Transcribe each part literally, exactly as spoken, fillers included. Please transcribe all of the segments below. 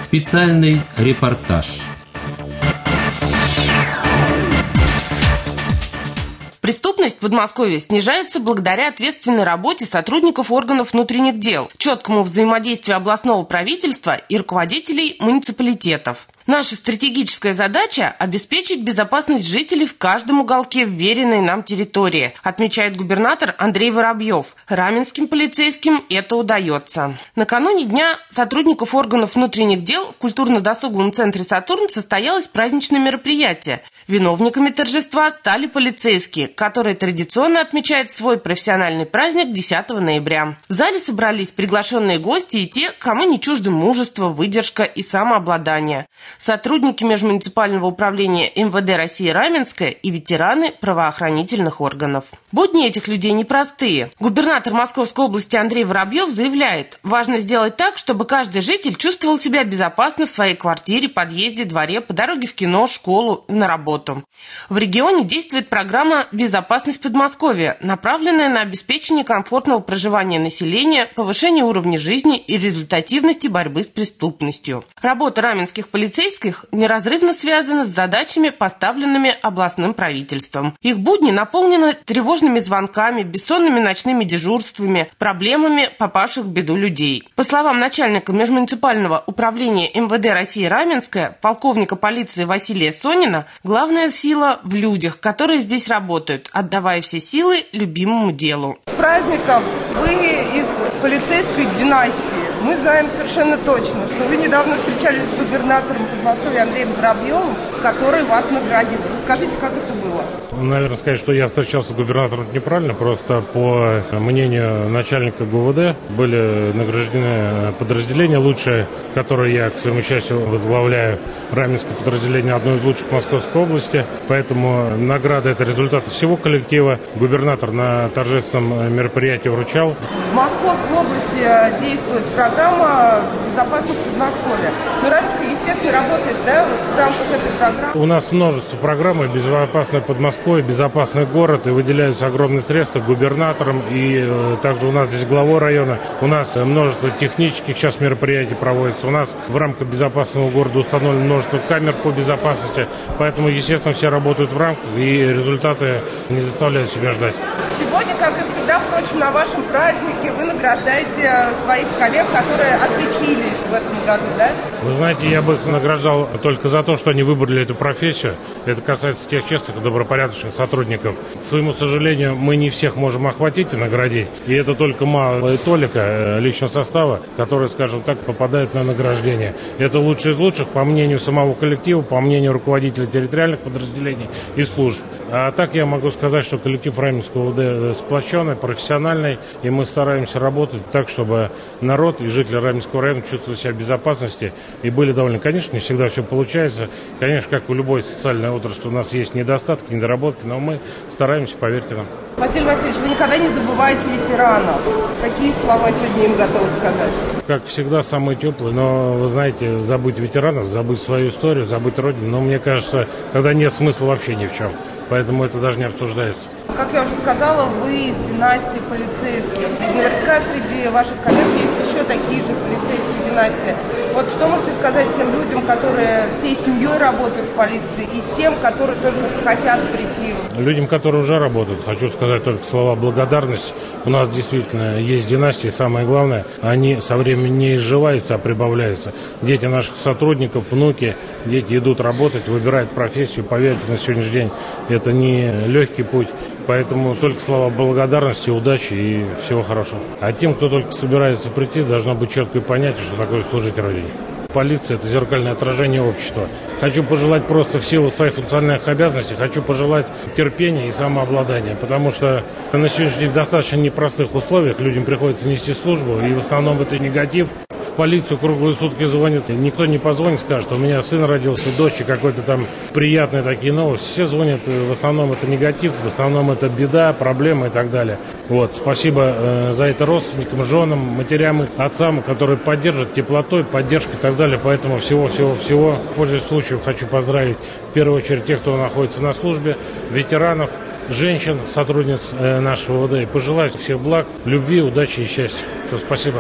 Специальный репортаж. Преступность в Подмосковье снижается благодаря ответственной работе сотрудников органов внутренних дел, четкому взаимодействию областного правительства и руководителей муниципалитетов. Наша стратегическая задача – обеспечить безопасность жителей в каждом уголке вверенной нам территории, отмечает губернатор Андрей Воробьев. Раменским полицейским это удается. Накануне Дня сотрудников органов внутренних дел в культурно-досуговом центре «Сатурн» состоялось праздничное мероприятие. Виновниками торжества стали полицейские, которые традиционно отмечают свой профессиональный праздник десятого ноября. В зале собрались приглашенные гости и те, кому не чужды мужество, выдержка и самообладание. Сотрудники межмуниципального управления эм вэ дэ России Раменское и ветераны правоохранительных органов. Будни этих людей непростые. Губернатор Московской области Андрей Воробьев заявляет, важно сделать так, чтобы каждый житель чувствовал себя безопасно в своей квартире, подъезде, дворе, по дороге в кино, школу, на работу. В регионе действует программа «Безопасность Подмосковья», направленная на обеспечение комфортного проживания населения, повышение уровня жизни и результативности борьбы с преступностью. Работа раменских полицейских неразрывно связана с задачами, поставленными областным правительством. Их будни наполнены тревожными звонками, бессонными ночными дежурствами, проблемами попавших в беду людей. По словам начальника межмуниципального управления эм вэ дэ России Раменское, полковника полиции Василия Сонина, главная сила в людях, которые здесь работают, отдавая все силы любимому делу. С праздником! Вы из полицейской династии. Мы знаем совершенно точно, что вы недавно встречались с губернатором Подмосковья Андреем Воробьевым, который вас наградил. Расскажите, как это было? Наверное, сказать, что я встречался с губернатором, это неправильно. Просто по мнению начальника гэ вэ дэ были награждены подразделения лучшие, которые я, к своему счастью, возглавляю. Раменское подразделение одно из лучших в Московской области. Поэтому награда – это результат всего коллектива. Губернатор на торжественном мероприятии вручал. В Московской области действует программа «Безопасность Подмосковья». Но Раменское, естественно, работает, да, вот в рамках этой программы? У нас множество программ «Безопасное Подмосковье», «Безопасный город», и выделяются огромные средства губернаторам, и э, также у нас здесь главой района. У нас множество технических сейчас мероприятий проводится. У нас в рамках безопасного города установлено множество камер по безопасности, поэтому, естественно, все работают в рамках, и результаты не заставляют себя ждать. Сегодня, как и всегда, впрочем, на вашем празднике вы награждаете своих коллег, которые отличились в этом году, да? Вы знаете, я бы их награждал только за то, что они выбрали эту профессию. Это касается тех честных и добропорядочных сотрудников. К своему сожалению, мы не всех можем охватить и наградить. И это только малая толика личного состава, который, скажем так, попадает на награждение. Это лучшие из лучших, по мнению самого коллектива, по мнению руководителя территориальных подразделений и служб. А так я могу сказать, что коллектив Раменского ОВД сплоченный, профессиональный, и мы стараемся работать так, чтобы народ и жители Раменского района чувствовали себя в безопасности и были довольны. Конечно, не всегда все получается. Конечно, как в любой социальной отрасли, у нас есть недостатки, недоработки, но мы стараемся, поверьте нам. Василий Васильевич, вы никогда не забываете ветеранов. Какие слова сегодня им готовы сказать? Как всегда, самые теплые, но, вы знаете, забыть ветеранов, забыть свою историю, забыть родину, но мне кажется, тогда нет смысла вообще ни в чем. Поэтому это даже не обсуждается. Как я уже сказала, вы из династии полицейских. Наверняка среди ваших коллег есть еще такие же полицейские династии. Вот что можете сказать тем людям, которые всей семьей работают в полиции, и тем, которые только хотят прийти? Людям, которые уже работают, хочу сказать только слова благодарности. У нас действительно есть династии, самое главное, они со временем не изживаются, а прибавляются. Дети наших сотрудников, внуки, дети идут работать, выбирают профессию. Поверьте, на сегодняшний день это не легкий путь. Поэтому только слова благодарности, удачи и всего хорошего. А тем, кто только собирается прийти, должно быть четкое понятие, что такое служить Родине. Полиция – это зеркальное отражение общества. Хочу пожелать просто в силу своих функциональных обязанностей, хочу пожелать терпения и самообладания, потому что на сегодняшний день в достаточно непростых условиях людям приходится нести службу, и в основном это негатив. В полицию круглые сутки звонят, никто не позвонит, скажет, что у меня сын родился, дочь, и какой-то там приятные такие новости. Все звонят, в основном это негатив, в основном это беда, проблемы и так далее. Вот, спасибо э, за это родственникам, женам, матерям, отцам, которые поддержат теплотой, поддержкой и так далее. Поэтому всего-всего-всего, пользуясь случаем, хочу поздравить в первую очередь тех, кто находится на службе, ветеранов, женщин, сотрудниц э, нашего ОВД, и пожелать всех благ, любви, удачи и счастья. Все, спасибо. С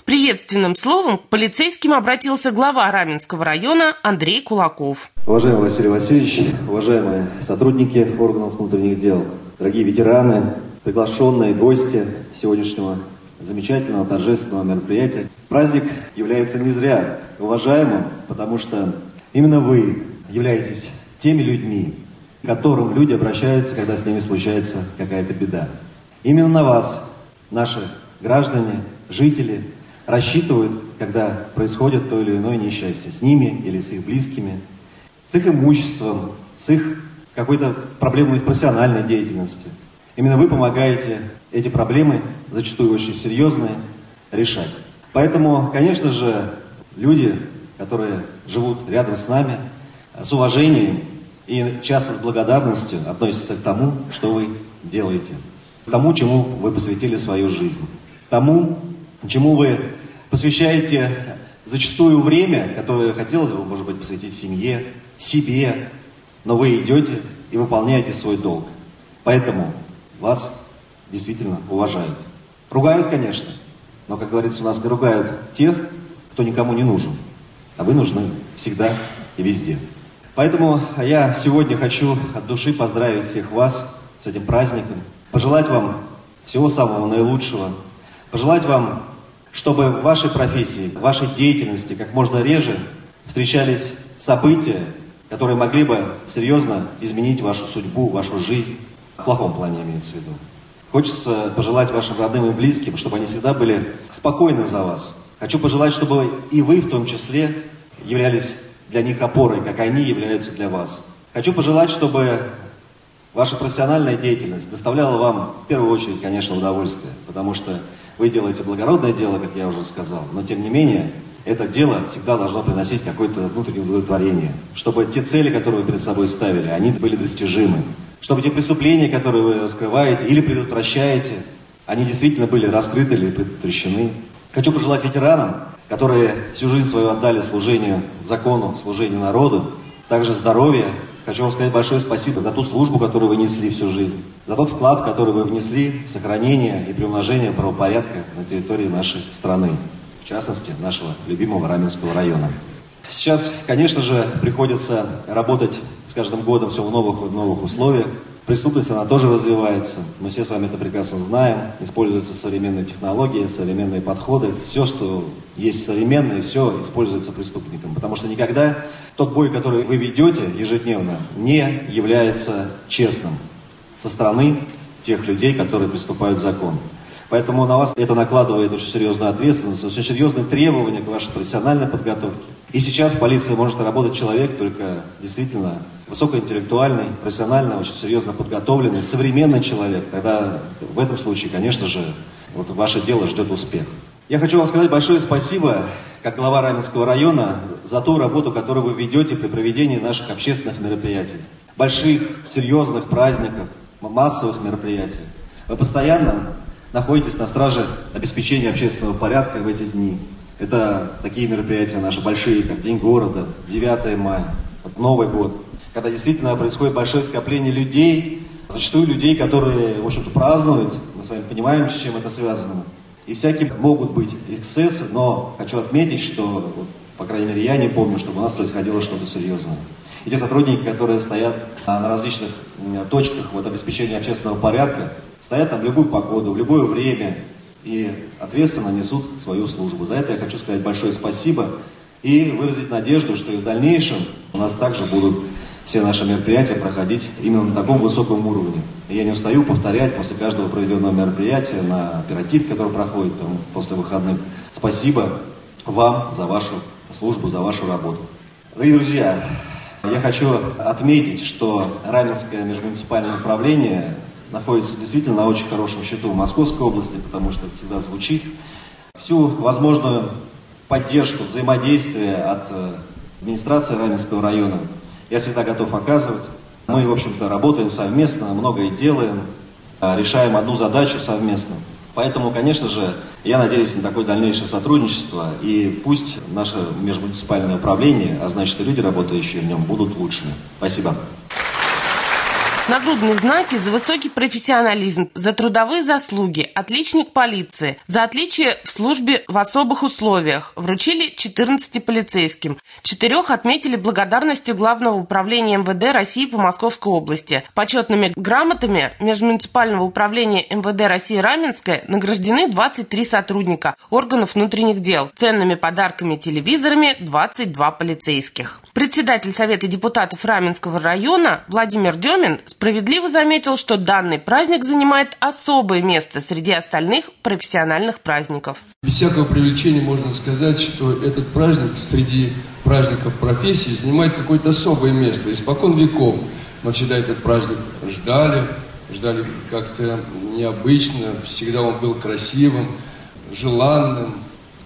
приветственным словом к полицейским обратился глава Раменского района Андрей Кулаков. Уважаемый Василий Васильевич, уважаемые сотрудники органов внутренних дел, дорогие ветераны, приглашенные гости сегодняшнего замечательного торжественного мероприятия. Праздник является не зря уважаемым, потому что именно вы являетесь теми людьми, к которым люди обращаются, когда с ними случается какая-то беда. Именно на вас наши граждане, жители рассчитывают, когда происходит то или иное несчастье с ними или с их близкими, с их имуществом, с их какой-то проблемой в профессиональной деятельности. Именно вы помогаете эти проблемы, зачастую очень серьезные, решать. Поэтому, конечно же, люди, которые живут рядом с нами, с уважением и часто с благодарностью относятся к тому, что вы делаете, к тому, чему вы посвятили свою жизнь, тому, чему вы посвящаете зачастую время, которое хотелось бы, может быть, посвятить семье, себе, но вы идете и выполняете свой долг. Поэтому вас действительно уважают. Ругают, конечно, но, как говорится, у нас не ругают тех, кто никому не нужен, а вы нужны всегда и везде. Поэтому я сегодня хочу от души поздравить всех вас с этим праздником, пожелать вам всего самого наилучшего, пожелать вам, чтобы в вашей профессии, в вашей деятельности как можно реже встречались события, которые могли бы серьезно изменить вашу судьбу, вашу жизнь. В плохом плане имеется в виду. Хочется пожелать вашим родным и близким, чтобы они всегда были спокойны за вас. Хочу пожелать, чтобы и вы в том числе являлись для них опорой, как они являются для вас. Хочу пожелать, чтобы ваша профессиональная деятельность доставляла вам в первую очередь, конечно, удовольствие, потому что вы делаете благородное дело, как я уже сказал, но тем не менее это дело всегда должно приносить какое-то внутреннее удовлетворение, чтобы те цели, которые вы перед собой ставили, они были достижимы, чтобы те преступления, которые вы раскрываете или предотвращаете, они действительно были раскрыты или предотвращены. Хочу пожелать ветеранам, которые всю жизнь свою отдали служению закону, служению народу, также здоровья. Хочу вам сказать большое спасибо за ту службу, которую вы несли всю жизнь, за тот вклад, который вы внесли в сохранение и приумножение правопорядка на территории нашей страны, в частности, нашего любимого Раменского района. Сейчас, конечно же, приходится работать с каждым годом все в новых и новых условиях. Преступность, она тоже развивается. Мы все с вами это прекрасно знаем. Используются современные технологии, современные подходы. Все, что есть современное, все используется преступником. Потому что никогда тот бой, который вы ведете ежедневно, не является честным со стороны тех людей, которые приступают к закону. Поэтому на вас это накладывает очень серьезную ответственность, очень серьезные требования к вашей профессиональной подготовке. И сейчас в полиции может работать человек только действительно высокоинтеллектуальный, профессионально, очень серьезно подготовленный, современный человек. Тогда в этом случае, конечно же, вот ваше дело ждет успех. Я хочу вам сказать большое спасибо, как глава Раменского района, за ту работу, которую вы ведете при проведении наших общественных мероприятий. Больших, серьезных праздников, массовых мероприятий. Вы постоянно находитесь на страже обеспечения общественного порядка в эти дни. Это такие мероприятия наши большие, как День города, девятое мая, Новый год, когда действительно происходит большое скопление людей, зачастую людей, которые, в общем-то, празднуют, мы с вами понимаем, с чем это связано. И всякие могут быть эксцессы, но хочу отметить, что, по крайней мере, я не помню, чтобы у нас происходило что-то серьезное. И те сотрудники, которые стоят на различных точках вот, обеспечения общественного порядка, стоят там в любую погоду, в любое время и ответственно несут свою службу. За это я хочу сказать большое спасибо и выразить надежду, что и в дальнейшем у нас также будут все наши мероприятия проходить именно на таком высоком уровне. И я не устаю повторять после каждого проведенного мероприятия на оператив, который проходит там, после выходных. Спасибо вам за вашу службу, за вашу работу. Дорогие друзья, я хочу отметить, что Раменское межмуниципальное управление находится действительно на очень хорошем счету в Московской области, потому что это всегда звучит. Всю возможную поддержку, взаимодействие от администрации Раменского района я всегда готов оказывать. Мы, в общем-то, работаем совместно, многое делаем, решаем одну задачу совместно. Поэтому, конечно же, я надеюсь на такое дальнейшее сотрудничество, и пусть наше межмуниципальное управление, а значит и люди, работающие в нем, будут лучшими. Спасибо. Нагрудные знаки за высокий профессионализм, за трудовые заслуги, отличник полиции, за отличие в службе в особых условиях вручили четырнадцати полицейским. Четырех отметили благодарностью Главного управления эм вэ дэ России по Московской области. Почетными грамотами Межмуниципального управления эм вэ дэ России Раменское награждены двадцать три сотрудника органов внутренних дел. Ценными подарками телевизорами двадцать два полицейских. Председатель Совета депутатов Раменского района Владимир Демин справедливо заметил, что данный праздник занимает особое место среди остальных профессиональных праздников. Без всякого преувеличения можно сказать, что этот праздник среди праздников профессии занимает какое-то особое место. Испокон веков мы всегда этот праздник ждали, ждали как-то необычно, всегда он был красивым, желанным.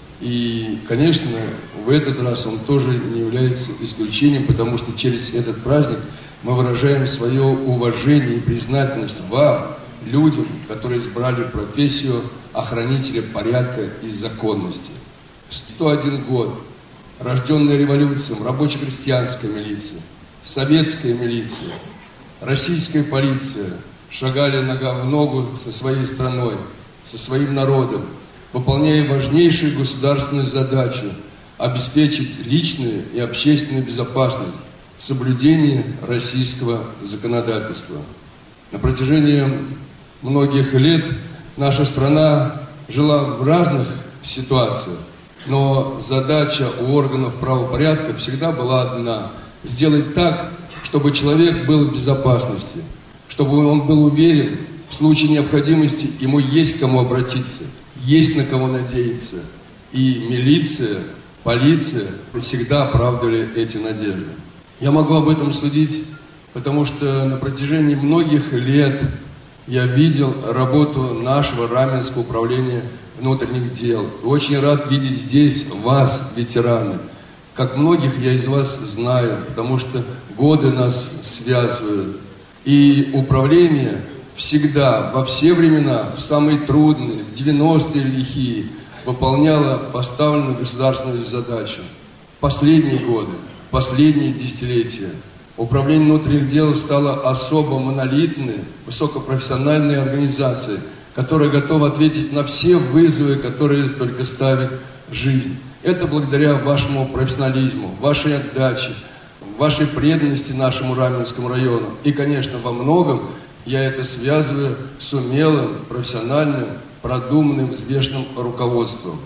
И, конечно, в этот раз он тоже не является исключением, потому что через этот праздник мы выражаем свое уважение и признательность вам, людям, которые избрали профессию охранителя порядка и законности. сто один год, рожденная революцией, рабоче-крестьянская милиция, советская милиция, российская полиция шагали нога в ногу со своей страной, со своим народом, выполняя важнейшую государственную задачу – обеспечить личную и общественную безопасность, соблюдение российского законодательства. На протяжении многих лет наша страна жила в разных ситуациях, но задача у органов правопорядка всегда была одна – сделать так, чтобы человек был в безопасности, чтобы он был уверен, в случае необходимости ему есть к кому обратиться, есть на кого надеяться. И милиция, полиция всегда оправдывали эти надежды. Я могу об этом судить, потому что на протяжении многих лет я видел работу нашего Раменского управления внутренних дел. Очень рад видеть здесь вас, ветераны. Как многих я из вас знаю, потому что годы нас связывают. И управление всегда, во все времена, в самые трудные, в девяностые лихие, выполняло поставленную государственную задачу. Последние годы, последние десятилетия Управление внутренних дел стало особо монолитной, высокопрофессиональной организацией, которая готова ответить на все вызовы, которые только ставит жизнь. Это благодаря вашему профессионализму, вашей отдаче, вашей преданности нашему Раменскому району. И, конечно, во многом я это связываю с умелым, профессиональным, продуманным, взвешенным руководством.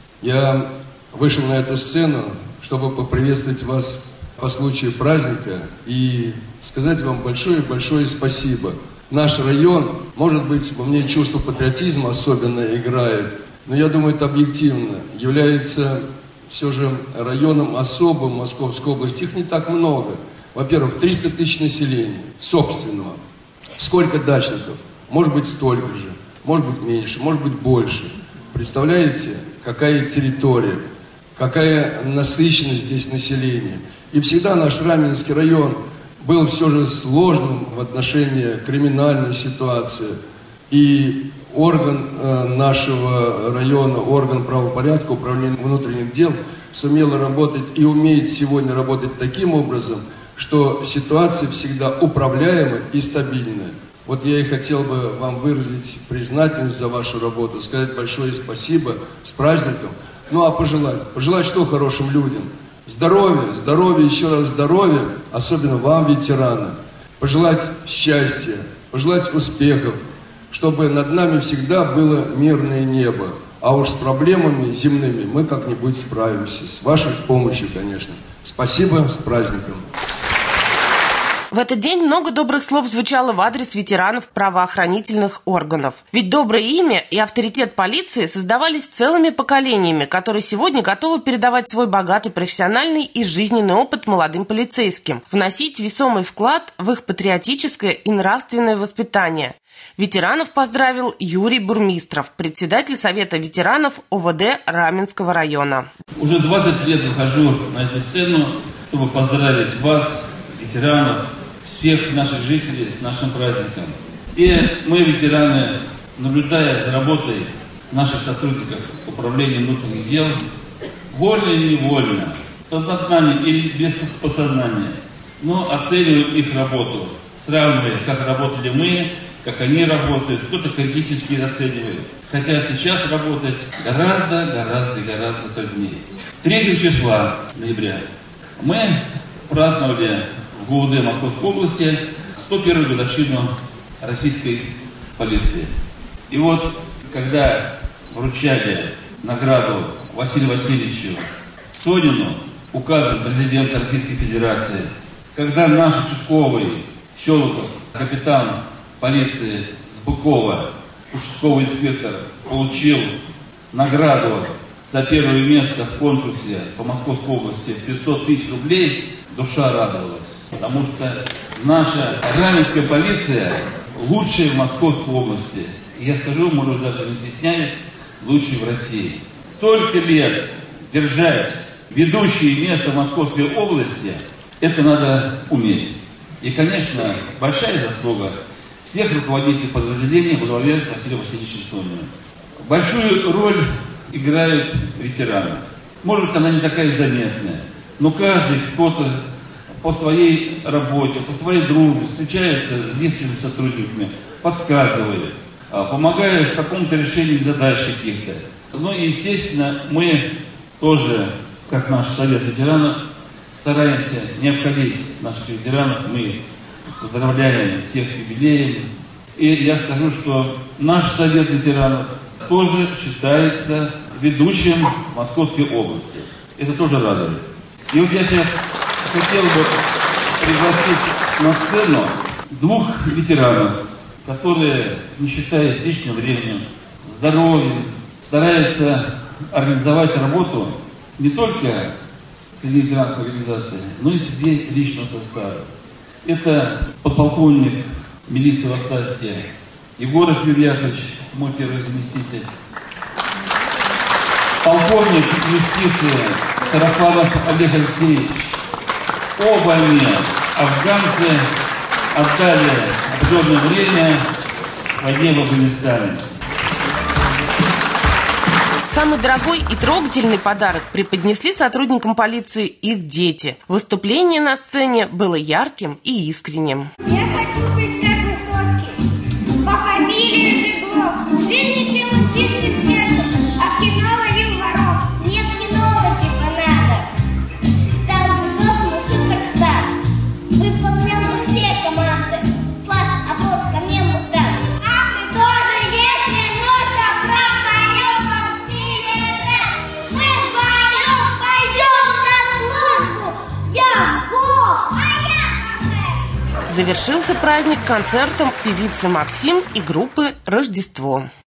Я вышел на эту сцену, чтобы поприветствовать вас по случаю праздника и сказать вам большое-большое спасибо. Наш район, может быть, во мне чувство патриотизма особенно играет, но я думаю, это объективно, является все же районом особым Московской области. Их не так много. Во-первых, триста тысяч населения, собственного. Сколько дачников? Может быть, столько же, может быть, меньше, может быть, больше. Представляете, какая территория, какая насыщенность здесь населения. И всегда наш Раменский район был все же сложным в отношении криминальной ситуации. И орган э, нашего района, орган правопорядка, управление внутренних дел, сумел работать и умеет сегодня работать таким образом, что ситуация всегда управляемая и стабильная. Вот я и хотел бы вам выразить признательность за вашу работу, сказать большое спасибо, с праздником. Ну а пожелать? Пожелать что хорошим людям? Здоровья, здоровья, еще раз здоровья, особенно вам, ветераны. Пожелать счастья, пожелать успехов, чтобы над нами всегда было мирное небо. А уж с проблемами земными мы как-нибудь справимся. С вашей помощью, конечно. Спасибо, с праздником. В этот день много добрых слов звучало в адрес ветеранов правоохранительных органов. Ведь доброе имя и авторитет полиции создавались целыми поколениями, которые сегодня готовы передавать свой богатый профессиональный и жизненный опыт молодым полицейским, вносить весомый вклад в их патриотическое и нравственное воспитание. Ветеранов поздравил Юрий Бурмистров, председатель Совета ветеранов о вэ дэ Раменского района. Уже двадцать лет выхожу на эту сцену, чтобы поздравить вас, ветеранов, всех наших жителей с нашим праздником. И мы, ветераны, наблюдая за работой наших сотрудников управления внутренних дел, вольно или невольно, по сознанию или без подсознания, но оцениваем их работу сравнивая, как работали мы, как они работают, кто-то критически оценивает. Хотя сейчас работать гораздо, гораздо, гораздо труднее. третьего числа ноября мы праздновали в ГУВД Московской области сто первую годовщину российской полиции. И вот, когда вручали награду Василию Васильевичу Сонину, указом президента Российской Федерации, когда наш участковый Щелоков, капитан полиции Сбыкова, участковый инспектор, получил награду за первое место в конкурсе по Московской области пятьсот тысяч рублей, душа радовалась. Потому что наша раменская полиция лучшая в Московской области. И я скажу, может, даже не стесняясь, лучшая в России. Столько лет держать ведущее место в Московской области, это надо уметь. И, конечно, большая заслуга всех руководителей подразделений во главе с Василием Васильевичем Сониным. Большую роль играют ветераны. Может быть, она не такая заметная, но каждый кто-то по своей работе, по своей дружбе встречается с действующими сотрудниками, подсказывает, помогает в каком-то решении задач каких-то. Ну и, естественно, мы тоже, как наш совет ветеранов, стараемся не обходить наших ветеранов. Мы поздравляем всех с юбилеем. И я скажу, что наш совет ветеранов тоже считается ведущим в Московской области. Это тоже радует. И вот я сейчас хотел бы пригласить на сцену двух ветеранов, которые, не считаясь личным временем, здоровьем, стараются организовать работу не только среди ветеранской организации, но и среди личного состава. Это подполковник милиции в отставке Егоров Юрий Яковлевич, мой первый заместитель. Полковник юстиции Сарафанов Олег Алексеевич. Оба они, афганцы, отдали определенное время войне в Афганистане. Самый дорогой и трогательный подарок преподнесли сотрудникам полиции их дети. Выступление на сцене было ярким и искренним. Я хочу быть как Высоцкий, по фамилии Жиглов. В жизни пил он чистым сердцем, а в кино ловил воров. Мне в кино типа надо. Стал бы боссом суперстар. Выполнил бы все команды. Фас, аборт, ко мне Мухтар. А мы тоже, если нужно, пропоем вам в стиле рэп. Мы вдвоем пойдем на службу. Я го, а я КП. Завершился праздник концертом певицы Максим и группы «Рождество».